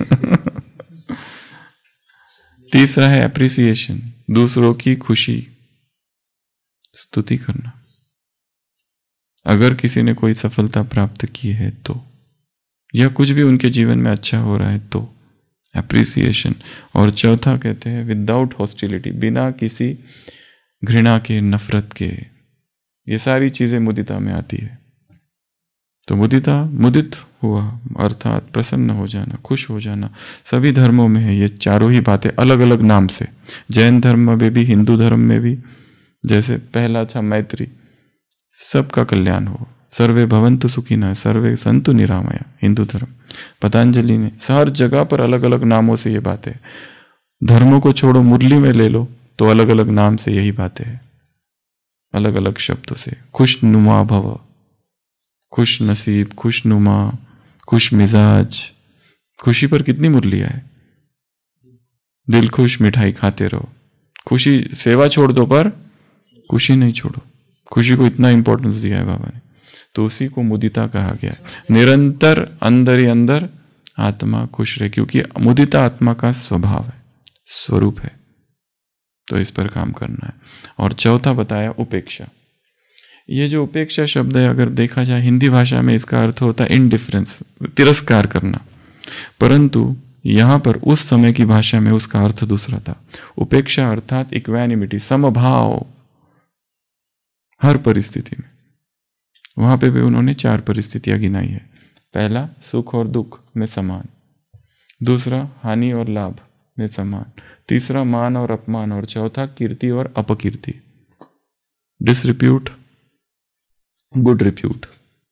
तीसरा है एप्रिसिएशन, दूसरों की खुशी, स्तुति करना। अगर किसी ने कोई सफलता प्राप्त की है तो, या कुछ भी उनके जीवन में अच्छा हो रहा है तो एप्रिसिएशन। और चौथा कहते हैं विदाउट हॉस्टिलिटी, बिना किसी घृणा के, नफरत के। ये सारी चीजें मुदिता में आती है। तो मुदिता, मुदित हुआ अर्थात प्रसन्न हो जाना, खुश हो जाना। सभी धर्मों में है ये चारों ही बातें, अलग अलग नाम से। जैन धर्म में भी, हिंदू धर्म में भी। जैसे पहला था मैत्री, सबका कल्याण हो, सर्वे भवन्तु सुखिनः, सर्वे सन्तु निरामया, हिंदू धर्म। पतंजलि ने, हर जगह पर अलग अलग नामों से ये बातें। धर्मों को छोड़ो, मुरली में ले लो तो अलग अलग नाम से यही बातें हैं, अलग अलग शब्दों से। खुशनुमा भव, खुश नसीब, खुशनुमा, खुश मिजाज। खुशी पर कितनी मुरलियां है। दिल खुश मिठाई खाते रहो, खुशी सेवा छोड़ दो पर खुशी नहीं छोड़ो। खुशी को इतना इंपॉर्टेंस दिया है बाबा ने, तो उसी को मुदिता कहा गया है। निरंतर अंदर ही अंदर आत्मा खुश रहे, क्योंकि मुदिता आत्मा का स्वभाव है, स्वरूप है। तो इस पर काम करना है। और चौथा बताया उपेक्षा। ये जो उपेक्षा शब्द है, अगर देखा जाए हिंदी भाषा में इसका अर्थ होता है इनडिफरेंस, तिरस्कार करना। परंतु यहां पर उस समय की भाषा में उसका अर्थ दूसरा था। उपेक्षा अर्थात इक्वैनिमिटी, समभाव हर परिस्थिति में। वहां पे भी उन्होंने चार परिस्थितियां गिनाई है। पहला, सुख और दुख में समान। दूसरा, हानि और लाभ में समान। तीसरा, मान और अपमान। और चौथा, कीर्ति और अपकीर्ति, डिसरिप्यूट, गुड रिप्यूट।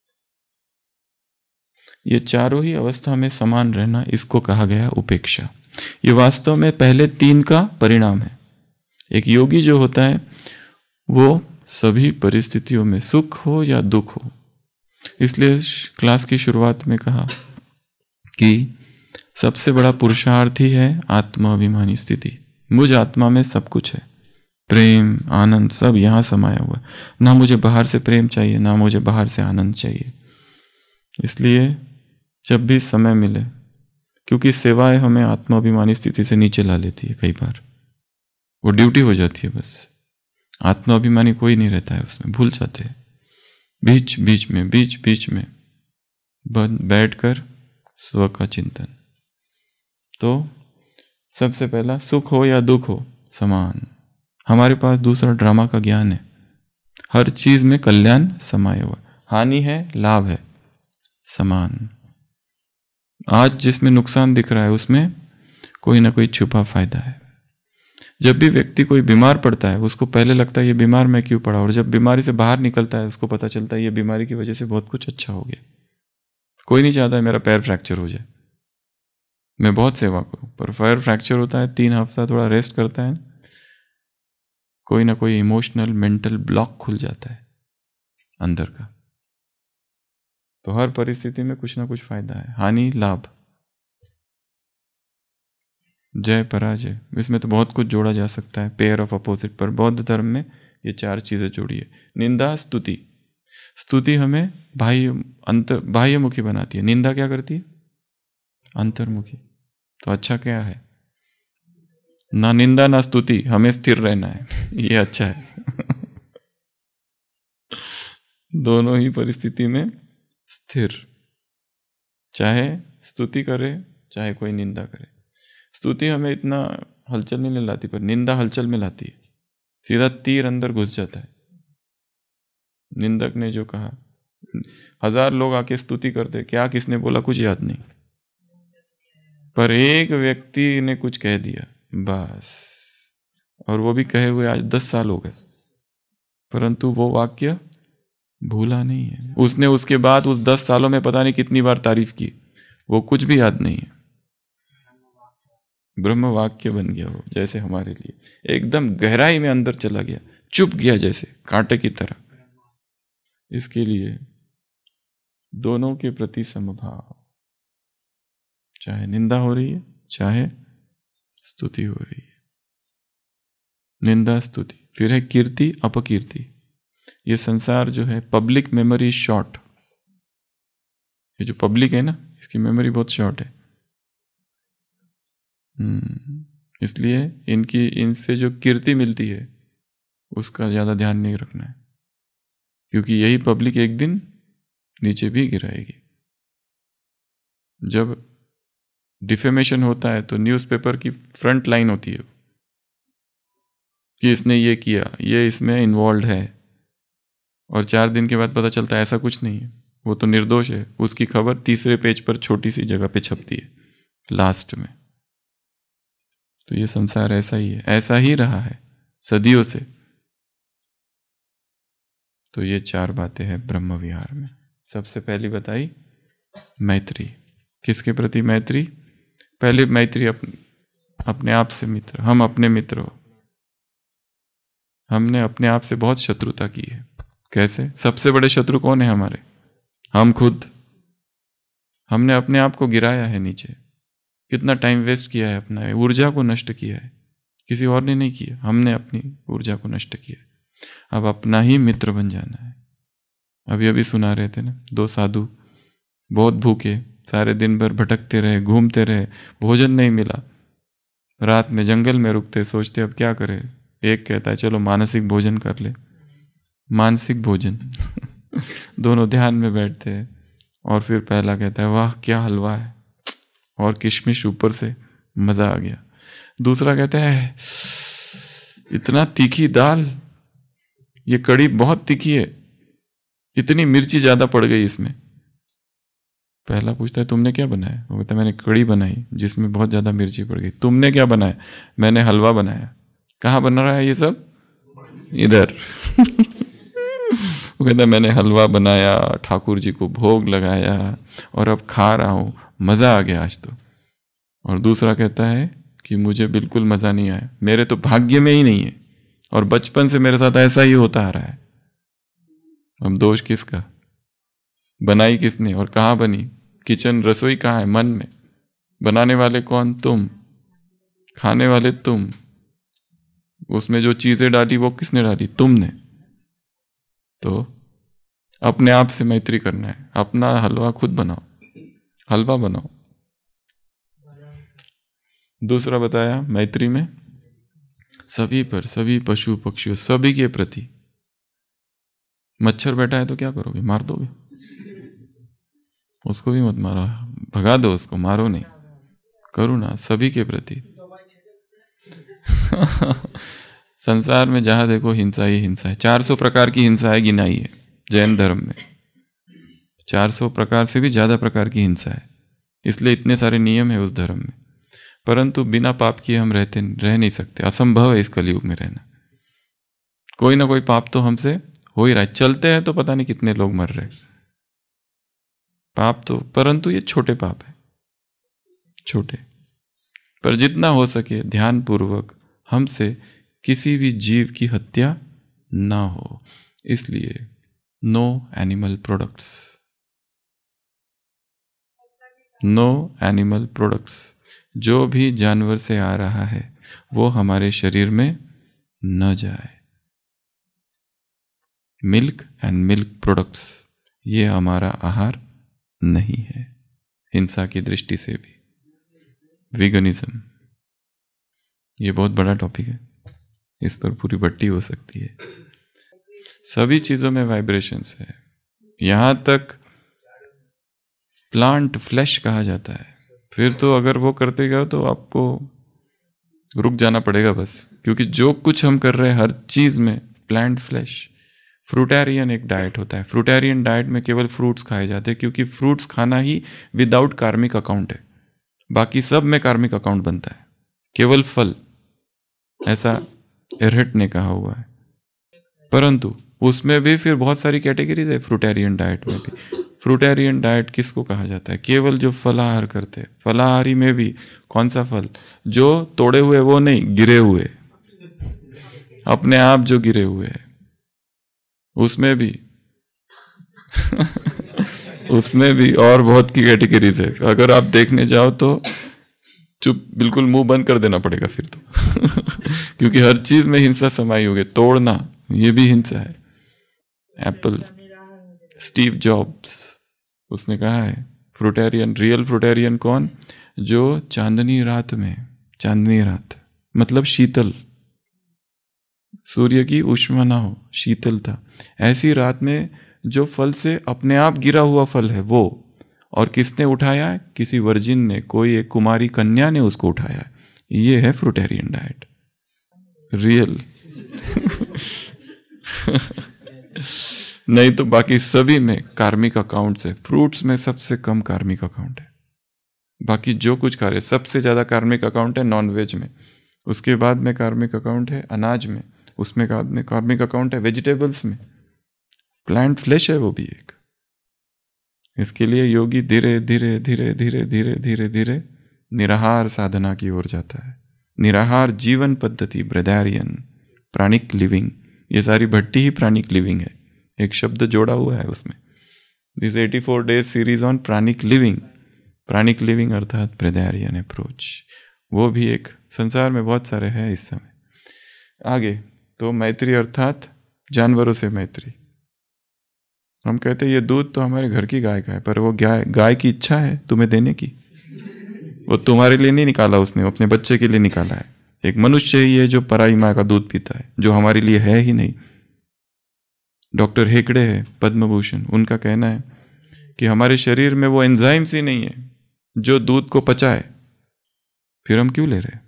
ये चारों ही अवस्था में समान रहना, इसको कहा गया उपेक्षा। ये वास्तव में पहले तीन का परिणाम है। एक योगी जो होता है वो सभी परिस्थितियों में, सुख हो या दुख हो। इसलिए क्लास की शुरुआत में कहा कि सबसे बड़ा पुरुषार्थ ही है आत्माभिमानी स्थिति। मुझ आत्मा में सब कुछ है, प्रेम, आनंद सब यहां समाया हुआ है। ना मुझे बाहर से प्रेम चाहिए, ना मुझे बाहर से आनंद चाहिए। इसलिए जब भी समय मिले, क्योंकि सेवाएं हमें आत्माभिमानी स्थिति से नीचे ला लेती है, कई बार वो ड्यूटी हो जाती है, बस आत्माभिमानी कोई नहीं रहता है उसमें, भूल जाते हैं। बीच बीच में बीच बीच में बैठकर स्व का चिंतन। तो सबसे पहला, सुख हो या दुख हो समान। हमारे पास दूसरा ड्रामा का ज्ञान है। हर चीज में कल्याण समाया हुआ, हानि है, लाभ है, समान। आज जिसमें नुकसान दिख रहा है उसमें कोई ना कोई छुपा फायदा है। जब भी व्यक्ति कोई बीमार पड़ता है, उसको पहले लगता है ये बीमार मैं क्यों पड़ा, और जब बीमारी से बाहर निकलता है उसको पता चलता है ये बीमारी की वजह से बहुत कुछ अच्छा हो गया। कोई नहीं चाहता है मेरा पैर फ्रैक्चर हो जाए, मैं बहुत सेवा करूं, पर पैर फ्रैक्चर होता है, तीन हफ्ता थोड़ा रेस्ट करता है, कोई ना कोई इमोशनल मेंटल ब्लॉक खुल जाता है अंदर का। तो हर परिस्थिति में कुछ ना कुछ फायदा है, हानि लाभ, जय पराजय, इसमें तो बहुत कुछ जोड़ा जा सकता है। पेयर ऑफ अपोजिट, पर बौद्ध धर्म में ये चार चीजें जोड़ी है। निंदा, स्तुति। स्तुति हमें बाह्य अंतर बाह्यमुखी बनाती है, निंदा क्या करती है, अंतर्मुखी। तो अच्छा क्या है, ना निंदा ना स्तुति, हमें स्थिर रहना है, ये अच्छा है। दोनों ही परिस्थिति में स्थिर, चाहे स्तुति करे चाहे कोई निंदा करे। स्तुति हमें इतना हलचल नहीं लाती, पर निंदा हलचल में लाती है, सीधा तीर अंदर घुस जाता है। निंदक ने जो कहा, हजार लोग आके स्तुति करते, क्या किसने बोला कुछ याद नहीं, पर एक व्यक्ति ने कुछ कह दिया बस, और वो भी कहे हुए आज दस साल हो गए, परंतु वो वाक्य भूला नहीं है उसने। उसके बाद उस दस सालों में पता नहीं कितनी बार तारीफ की, वो कुछ भी याद नहीं है। ब्रह्म वाक्य बन गया वो, जैसे हमारे लिए एकदम गहराई में अंदर चला गया, चुप गया जैसे कांटे की तरह। इसके लिए दोनों के प्रति समभाव, चाहे निंदा हो रही है चाहे स्तुति हो रही है। निंदा स्तुति, फिर है कीर्ति अपकीर्ति। ये संसार जो है, पब्लिक मेमोरी शॉर्ट, ये जो पब्लिक है ना, इसकी मेमोरी बहुत शॉर्ट है। इसलिए इनकी इनसे जो कीर्ति मिलती है उसका ज्यादा ध्यान नहीं रखना है, क्योंकि यही पब्लिक एक दिन नीचे भी गिराएगी। जब डिफेमेशन होता है तो न्यूज़पेपर की फ्रंट लाइन होती है कि इसने ये किया, ये इसमें इन्वॉल्व है, और चार दिन के बाद पता चलता है ऐसा कुछ नहीं है, वो तो निर्दोष है। उसकी खबर तीसरे पेज पर छोटी सी जगह पे छपती है लास्ट में। तो ये संसार ऐसा ही है, ऐसा ही रहा है सदियों से। तो ये चार बातें हैं ब्रह्म विहार में। सबसे पहली बताई मैत्री। किसके प्रति मैत्री? पहले मैत्री अपने अपने आप से मित्र, हम अपने मित्र हो। हमने अपने आप से बहुत शत्रुता की है। कैसे? सबसे बड़े शत्रु कौन है हमारे? हम खुद। हमने अपने आप को गिराया है नीचे, कितना टाइम वेस्ट किया है अपना, ऊर्जा को नष्ट किया है। किसी और ने नहीं किया, हमने अपनी ऊर्जा को नष्ट किया। अब अपना ही मित्र बन जाना है। अभी अभी सुना रहे थे ना, दो साधु बहुत भूखे, सारे दिन भर भटकते रहे, घूमते रहे, भोजन नहीं मिला। रात में जंगल में रुकते, सोचते अब क्या करें। एक कहता है चलो मानसिक भोजन कर ले, मानसिक भोजन दोनों ध्यान में बैठते हैं, और फिर पहला कहता है वाह क्या हलवा है, और किशमिश ऊपर से, मजा आ गया। दूसरा कहता है इतना तीखी दाल, ये कड़ी बहुत तीखी है, इतनी मिर्ची ज्यादा पड़ गई इसमें। पहला पूछता है तुमने क्या बनाया? वो कहता है मैंने कड़ी बनाई जिसमें बहुत ज्यादा मिर्ची पड़ गई। तुमने क्या बनाया? मैंने हलवा बनाया। कहाँ बन रहा है ये सब? इधर वो कहता है मैंने हलवा बनाया, ठाकुर जी को भोग लगाया, और अब खा रहा हूं, मजा आ गया आज तो। और दूसरा कहता है कि मुझे बिल्कुल मजा नहीं आया, मेरे तो भाग्य में ही नहीं है, और बचपन से मेरे साथ ऐसा ही होता आ रहा है। अब दोष किसका? बनाई किसने और कहाँ बनी? किचन, रसोई कहाँ है? मन में। बनाने वाले कौन? तुम। खाने वाले तुम। उसमें जो चीजें डाली वो किसने डाली? तुमने। तो अपने आप से मैत्री करना है, अपना हलवा खुद बनाओ, हलवा बनाओ। दूसरा बताया मैत्री में सभी पर, सभी पशु पक्षियों, सभी के प्रति। मच्छर बैठा है तो क्या करोगे? मार दोगे? उसको भी मत मारो, भगा दो उसको, मारो नहीं। करुणा सभी के प्रति संसार में जहां देखो हिंसा ही हिंसा है। चार सौ प्रकार की हिंसा है, गिनाई है जैन धर्म में। चार सौ प्रकार से भी ज्यादा प्रकार की हिंसा है, इसलिए इतने सारे नियम है उस धर्म में। परंतु बिना पाप किए हम रहते रह नहीं सकते, असंभव है इस कलयुग में रहना। कोई ना कोई पाप तो हमसे हो ही रहा है। चलते हैं तो पता नहीं कितने लोग मर रहे पाप तो, परंतु ये छोटे पाप है, छोटे। पर जितना हो सके ध्यान पूर्वक हमसे किसी भी जीव की हत्या ना हो, इसलिए no animal products, no animal products. जो भी जानवर से आ रहा है वो हमारे शरीर में न जाए। मिल्क एंड मिल्क प्रोडक्ट्स ये हमारा आहार नहीं है, हिंसा की दृष्टि से भी। वीगनिज्म ये बहुत बड़ा टॉपिक है, इस पर पूरी भट्टी हो सकती है। सभी चीजों में वाइब्रेशंस है, यहां तक प्लांट फ्लैश कहा जाता है, फिर तो अगर वो करते गए तो आपको रुक जाना पड़ेगा बस, क्योंकि जो कुछ हम कर रहे हैं हर चीज में प्लांट फ्लैश। फ्रूटेरियन एक डाइट होता है, फ्रूटेरियन डाइट में केवल फ्रूट्स खाए जाते हैं, क्योंकि फ्रूट्स खाना ही विदाउट कार्मिक अकाउंट है, बाकी सब में कार्मिक अकाउंट बनता है, केवल फल, ऐसा एरहट ने कहा हुआ है। परंतु उसमें भी फिर बहुत सारी कैटेगरीज है फ्रूटेरियन डाइट में भी। फ्रूटेरियन डाइट किसको कहा जाता है? केवल जो फलाहार करते हैं। फलाहारी में भी कौन सा फल? जो तोड़े हुए वो नहीं, गिरे हुए, अपने आप जो गिरे हुए हैं, उसमें भी उसमें भी और बहुत की कैटेगरीज है। अगर आप देखने जाओ तो चुप, बिल्कुल मुंह बंद कर देना पड़ेगा फिर तो क्योंकि हर चीज में हिंसा समाई होगी। तोड़ना ये भी हिंसा है। एप्पल, स्टीव जॉब्स, उसने कहा है फ्रूटेरियन, रियल फ्रूटेरियन कौन? जो चांदनी रात में, चांदनी रात मतलब शीतल, सूर्य की ऊष्मा ना हो, शीतलता, ऐसी रात में जो फल से अपने आप गिरा हुआ फल है वो, और किसने उठाया? किसी वर्जिन ने, कोई एक कुमारी कन्या ने उसको उठाया। ये है फ्रूटेरियन डाइट, रियल नहीं तो बाकी सभी में कार्मिक अकाउंट से। फ्रूट्स में सबसे कम कार्मिक अकाउंट है, बाकी जो कुछ खा रहे सबसे ज्यादा कार्मिक अकाउंट है नॉन वेज में, उसके बाद में कार्मिक अकाउंट है अनाज में, उसमें बाद में कार्मिक अकाउंट है वेजिटेबल्स में, प्लांट फ्लैश है वो भी एक। इसके लिए योगी धीरे धीरे धीरे धीरे धीरे धीरे धीरे निराहार साधना की ओर जाता है। निराहार जीवन पद्धति, ब्रेदारियन, प्राणिक लिविंग, ये सारी भट्टी ही प्राणिक लिविंग है, एक शब्द जोड़ा हुआ है उसमें। This eighty four days series on pranic living, pranic living अर्थात ब्रेदारियन अप्रोच, वो भी एक संसार में बहुत सारे हैं इस समय। आगे तो मैत्री अर्थात जानवरों से मैत्री। हम कहते हैं ये दूध तो हमारे घर की गाय का है, पर वो गाय गाय की इच्छा है तुम्हें देने की, वो तुम्हारे लिए नहीं निकाला उसने, अपने बच्चे के लिए निकाला है। एक मनुष्य ही है जो पराई माँ का दूध पीता है, जो हमारे लिए है ही नहीं। डॉक्टर हेगड़े है पद्म भूषण, उनका कहना है कि हमारे शरीर में वो एंजाइम्स ही नहीं है जो दूध को पचाए, फिर हम क्यों ले रहे?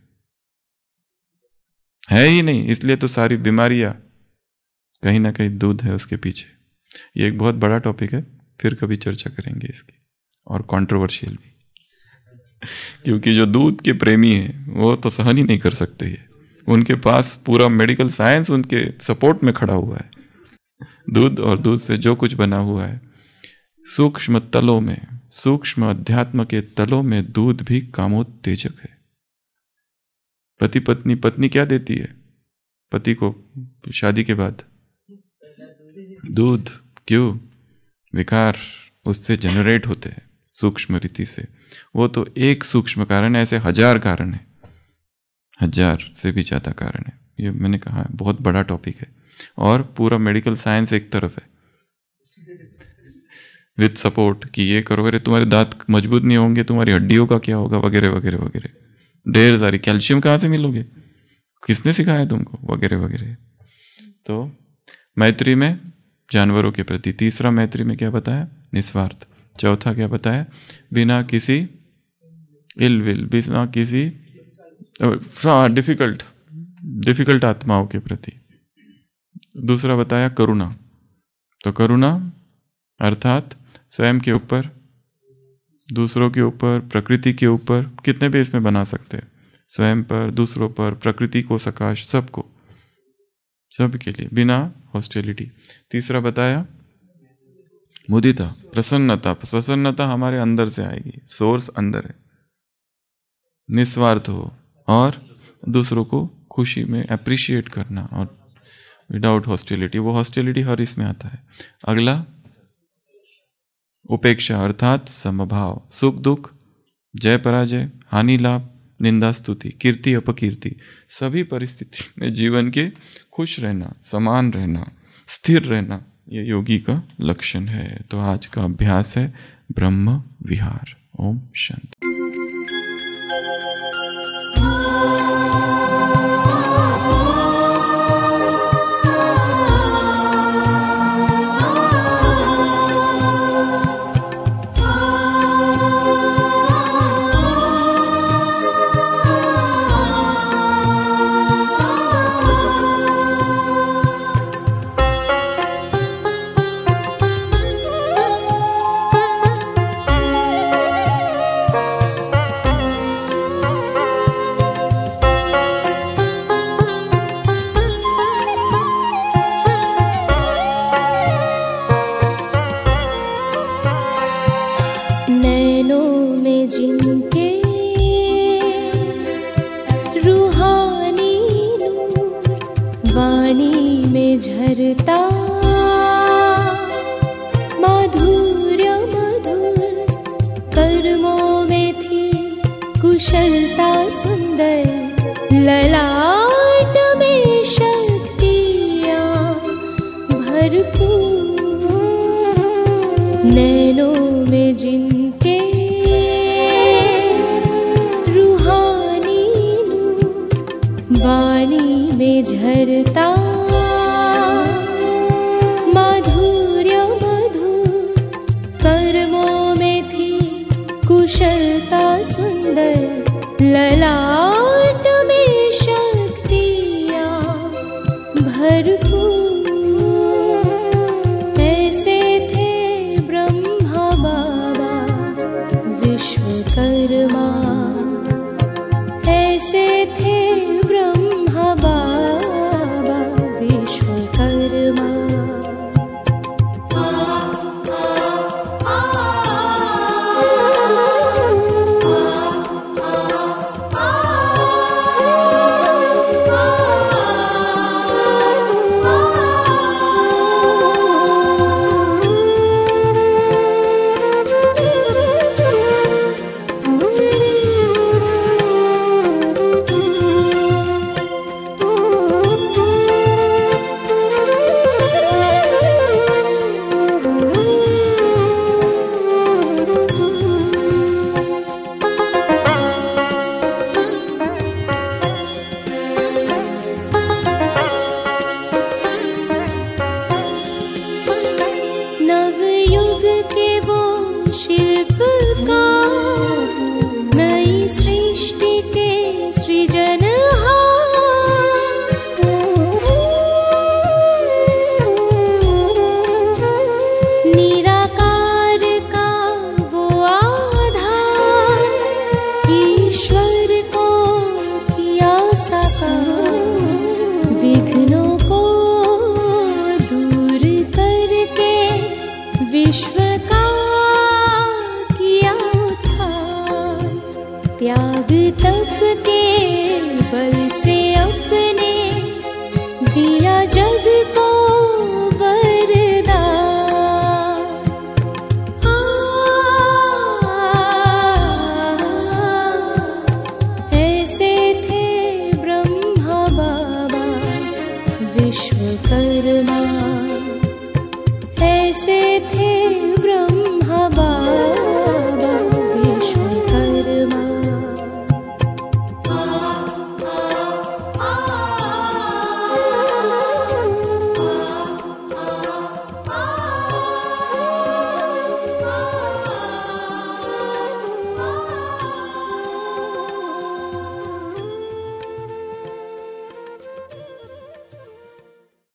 है ही नहीं, इसलिए तो सारी बीमारियां कहीं ना कहीं दूध है उसके पीछे। ये एक बहुत बड़ा टॉपिक है, फिर कभी चर्चा करेंगे इसकी, और कंट्रोवर्शियल भी क्योंकि जो दूध के प्रेमी हैं वो तो सहन ही नहीं कर सकते ये, उनके पास पूरा मेडिकल साइंस उनके सपोर्ट में खड़ा हुआ है। दूध और दूध से जो कुछ बना हुआ है, सूक्ष्म तलों में, सूक्ष्म अध्यात्म के तलों में दूध भी कामोत्तेजक है। पति पत्नी, पत्नी क्या देती है पति को शादी के बाद? दूध। क्यों? विकार उससे जनरेट होते हैं सूक्ष्म रीति से। वो तो एक सूक्ष्म कारण है, ऐसे हजार कारण है, हजार से भी ज्यादा कारण है। ये मैंने कहा बहुत बड़ा टॉपिक है, और पूरा मेडिकल साइंस एक तरफ है विद सपोर्ट कि ये करो, अरे तुम्हारे दांत मजबूत नहीं होंगे, तुम्हारी हड्डियों का क्या होगा, वगैरह वगैरह वगैरह। ढेर सारी, कैल्शियम कहाँ से मिलोगे, किसने सिखाया तुमको, वगैरह वगैरह। तो मैत्री में जानवरों के प्रति। तीसरा मैत्री में क्या बताया? निस्वार्थ। चौथा क्या बताया? बिना किसी इल विल, बिना किसी डिफिकल्ट डिफिकल्ट आत्माओं के प्रति। दूसरा बताया करुणा। तो करुणा अर्थात स्वयं के ऊपर, दूसरों के ऊपर, प्रकृति के ऊपर, कितने भी इसमें बना सकते हैं, स्वयं पर, दूसरों पर, प्रकृति को, सकाश, सबको, सब के लिए, बिना हॉस्टिलिटी। तीसरा बताया मुदिता, प्रसन्नता। प्रसन्नता हमारे अंदर से आएगी, सोर्स अंदर है। निस्वार्थ हो और दूसरों को खुशी में अप्रिशिएट करना, और विदाउट हॉस्टिलिटी। वो हॉस्टिलिटी हर इसमें आता है। अगला उपेक्षा अर्थात समभाव। सुख दुख, जय पराजय, हानि लाभ, निंदा स्तुति, कीर्ति अपकीर्ति, सभी परिस्थिति में जीवन के खुश रहना, समान रहना, स्थिर रहना, ये योगी का लक्षण है। तो आज का अभ्यास है ब्रह्म विहार। ओम शांति। वाणी में झरता माधुर्य मधुर, कर्मों में थी कुशलता सुंदर, ललाट में शक्तियाँ भरपूर, नैनों में जिनके रूहानी नूर, वाणी में झरता माधुर्य मधुर, कर्मों में थी कुशलता सुंदर, ललाट में शक्तियाँ भरपूर। ऐसे थे ब्रह्मा बाबा विश्वकर्मा, ऐसे थे ब्रह्मा बाबा विश्वकर्मा। नवयुग के वो शिल्पकार, नई सृष्टि के सृजनहार, निराकार का वो आधार, ईश्वर को किया साकार, विघ्नों को दूर करके विश्व का किया उत्थान, त्याग तप के बल से अपने दिया जग को वरदान। आ, ऐसे थे ब्रह्मा बाबा विश्व